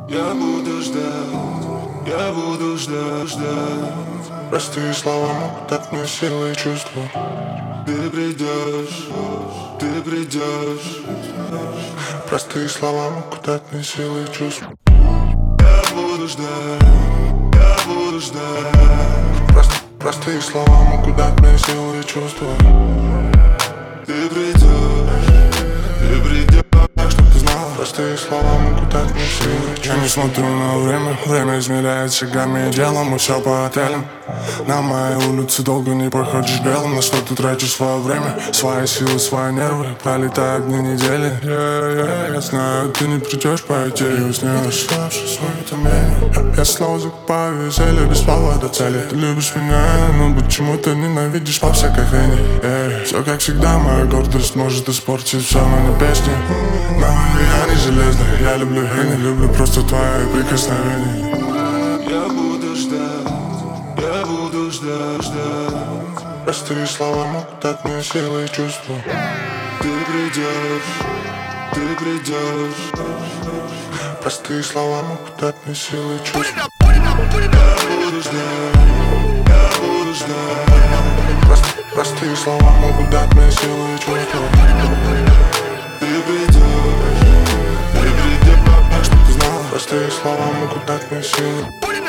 Я буду ждать, я буду ждать. Простые слова могут дать мне силы и чувства. Ты придешь, ты придешь. Простые слова могут дать мне силы и чувства. Я буду ждать, я буду ждать. Простые слова могут дать мне силы и чувства. Ты придешь, чтоб ты знала. Простые слова могут дать мне силы и чувства. Я не смотрю на время, время измеряет шагами и делом. Мы все по отелям. На моей улице долго не проходишь белым. На что ты тратишь свое время, свои силы, свои нервы. Пролетают дни недели. Я знаю, ты не придешь по идее. Снилось свое томление. Я снова закупаю веселье без слова до цели. Ты любишь меня, но почему-то ненавидишь по всякой хрени. Все как всегда, моя гордость может испортить все, но не песни. Но я не железный, я люблю и не люблю просто твои прикосновения. я буду ждать, я буду ждать. Простые слова могут дать мне силы и чувства. Ты придешь, ты придешь. Простые слова могут дать мне силы и чувства. Я буду ждать, я буду ждать. Простые слова могут дать мне силы и чувства. Ты придешь, чтоб ты знала. Простые слова могут дать мне силы.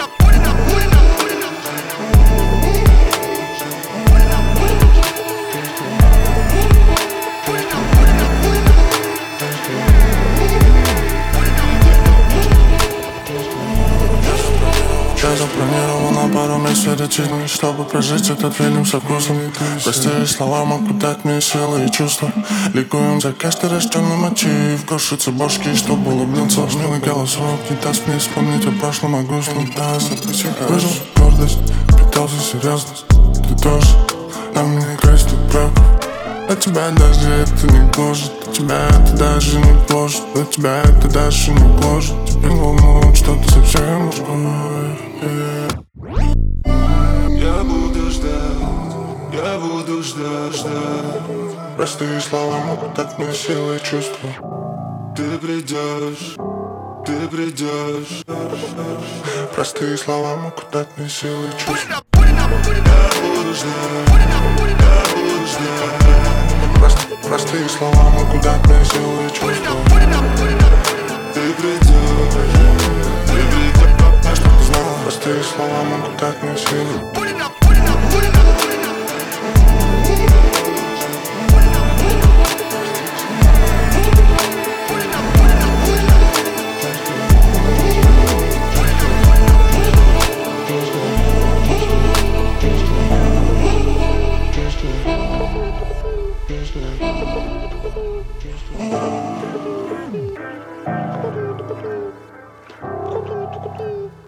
Я запланировал на пару месяцев жизни, чтобы прожить этот фильм со вкусом. Простые слова могут дать мне силы и чувства. Ликуем за каждый рожденный мотив. Крошится башки, чтобы улыбнуться. Милый голосок не даст мне вспомнить о прошлом, о грустном. Выжил гордость, питался серьезность. Ты тоже на мне крестик прав. А тебя даже это не гложет, а тебя это даже не гложет, а тебя это даже не гложет. Тебя волнует что-то совсем другое. я буду ждать, я буду ждать. Простые слова могут дать мне силы и чувства. Ты придешь, ты придешь. Простые слова могут дать мне силы и чувства. Я буду ждать, я буду ждать. Простые слова могут дать мне силы и чувства. Ты придешь, чтоб ты знала. Простые слова могут дать мне силы. Thank you.